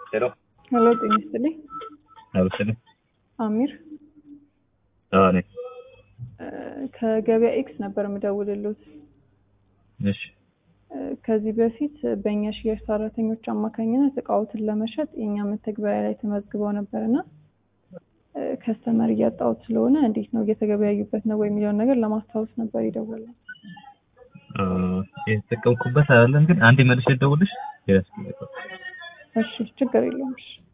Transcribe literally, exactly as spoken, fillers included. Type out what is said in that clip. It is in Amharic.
ሄሎ ሄሎ ጤና ይስጥልኝ። አብስልኝ። አሚር አዎ ነኝ። ከገበያ ኤክስ ነበር የምደውልልዎት። እሺ ከዚህ በፊት በእኛ ሽያጭ ሰራተኞች አማካኝነት እቃዎትን ለመሸጥ የኛ መተግበሪያ ላይ ተመዝግበው ነበርና ከስተመር እያጣሁት ስለሆነ እንዴት ነው እየተገበያዩበት ነው ወይ የሚለውን ነገር ለማስታወስ ነበር የደወልነው። የተጠቀምኩበት አይደለም ግን አንዴ መልሼ ልደውልልሽ። እሺ ችግር የለውም። እሺ